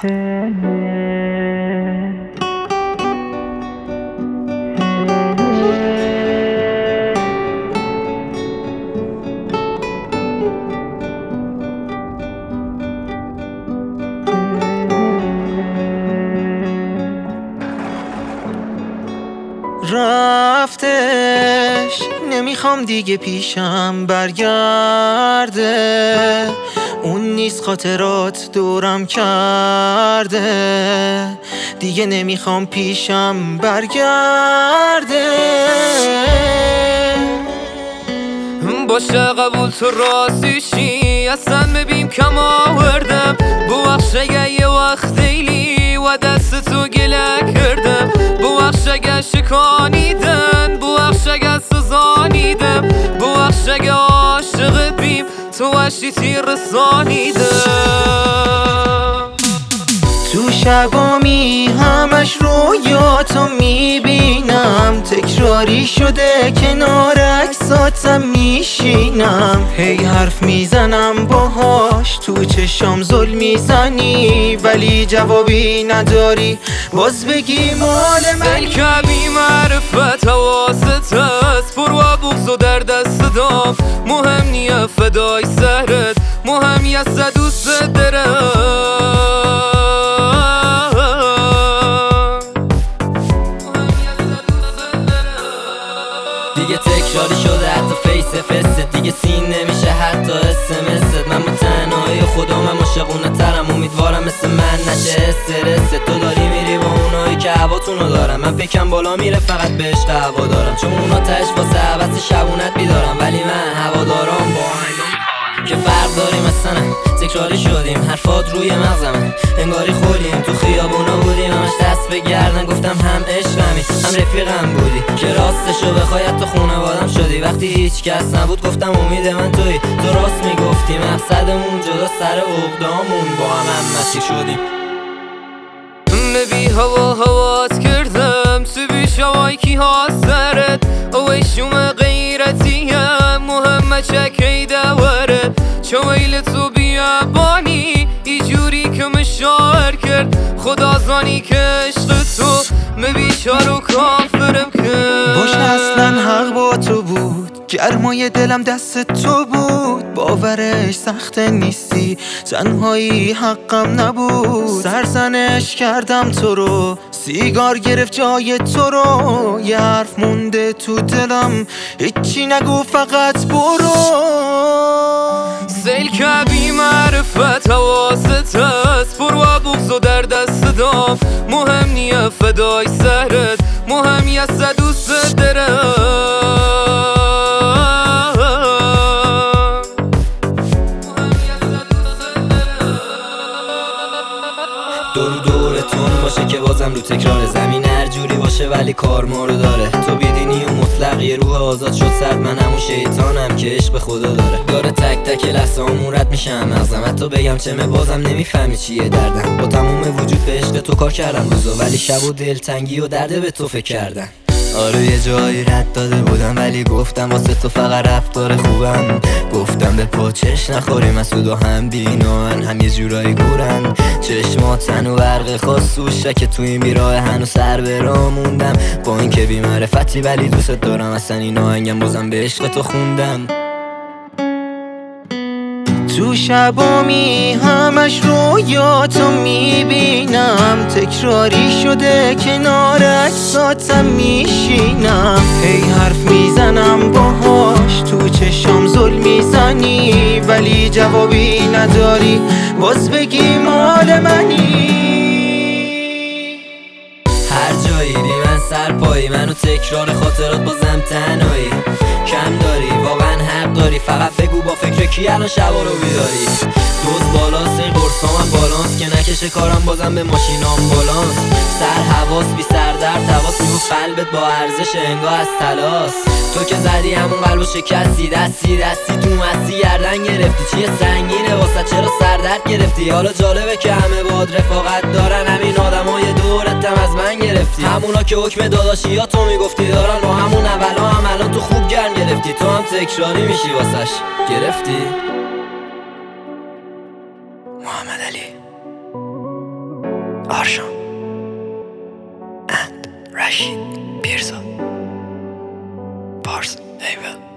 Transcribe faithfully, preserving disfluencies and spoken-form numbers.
رفتش نمیخوام دیگه پیشم برگرده، اون نیست خاطرات دورم کرده، دیگه نمیخوام پیشم برگرده. باشه قبول تو راستیشی اصلا ببین کم آوردم، ببخش اگه یه وقت دیلی و دست تو گله کردم، ببخش اگه شکانیدن، ببخش اگه سزانیدم، ببخش اگه عاشق بیم تو وشی تیر رسانیدم. تو شبامی همش رویاتو میبینم، تکراری شده کنار عکساتم میشینم، هی حرف میزنم باهاش تو چشام زل میزنی، ولی جوابی نداری باز بگی مال منی. کمی معرفت حواست هست، پر و بغض و در دست دام، مهم نیه فدای سهرت، مهم یه صد دوست دارم. دیگه تکراری شده حتی فیس فست، دیگه سین نمیشه حتی اسمست. من با تنهایی خودم عاشقونه ترم، امیدوارم مثل من نشه استرست. تو داری میری با اونایی که هواتونو دارم، من پیکم بالا میره فقط به عشق هوا دارم، چون اونا تش واسه عوض شبونت بیدارم، ولی من هوادارم با که فرق داریم اصلا. تکراری شدیم حرفات روی مغزمه، انگاری خودیم تو خیابونا بودیم، همش دست به گردن گفتم هم عشقمی هم رفیقم بودی، که راستشو بخوای تو خونوادم شدی. وقتی هیچ کس نبود گفتم امید من تویی، تو راست میگفتی مقصدمون جدا سر عقدامون با هم هم مسیر شدیم. بی هوا هوات کردم تو بیش هوای کی ها سرت، اوی شوم غیرتیم مهم چکی دوره، چویل تو بیابانی ای جوری که مشاعر کرد، خدا زانی که عشق تو مبیچارو کافرم کرد. باشه اصلا حق با تو بود، گرمای دلم دست تو بود، باورش سخت نیستی تنهایی حقم نبود، سرزنش کردم تو رو سیگار گرفت جای تو رو، یه حرف مونده تو دلم هیچی نگو فقط برو. سیل کبی معرفت حواست هست، پر و بغض و در دست دام، مهم نیه فدای سهرت، مهم یه صد دوست دارم. دور دورتون باشه که بازم رو تکرار، زمین هر جوری باشه ولی کار ما رو داره، تو بیدینی و مطلق یه روح آزاد شد سرد، من همون شیطانم که عشق به خدا داره، داره تک تک لحظه همون رد میشم مغزم، حتی بگم چه مه بازم نمیفهمی چیه دردم، با تموم وجود به عشق تو کار کردم روزا، ولی شب و دلتنگی و درده به تو فکر کردم. آره یه جایی رد داده بودم ولی گفتم واسه تو فقط رفتار خوبم، گفتم به پاچش نخوری مسعود و هم بینان هم یه جورایی گورن، چشماتن و برق خاص و شک تو این بیراه هنو سر برا موندم، با این که بی معرفتی ولی دوست دارم، اصلا این آهنگم بازم به عشق تو خوندم. تو شبامی همش رویاتو میبینم، تکراری شده کنار عکساتم میشینم، هی حرف میزنم باهاش تو چشام زل میزنی، ولی جوابی نداری باز بگی مال منی. هر جایی بی من سرپایی، منو تکرار خاطرات بازم تنهایی، کم داری واقعا حق داری، فقط بگو با فکر کی الان شبا رو بیداری، دوز بالاست این قرصامم بالانس، که نکشه کارم بازم به ماشینام بالانس، سر حواس بی سر در تواس، میگو قلبت با ارزش انگاه از تلاس، تو که زدی همون قلبو شکستی، دستی دستی تو مستی گردن گرفتی، چیه سنگینه واسه چرا سردرد گرفتی، حالا جالبه که همه باد رفاقت دارن، همین آدمای دورتم از من گرفتی، همونا که حکم داداشی یا تو میگفتی دارن، با همون اولا هم الان تو خوب گرم گرفتی، تو هم تکراری میشی واسش گرفتی. محمد علی آرشان اند رشید پیرزاد پارس ایول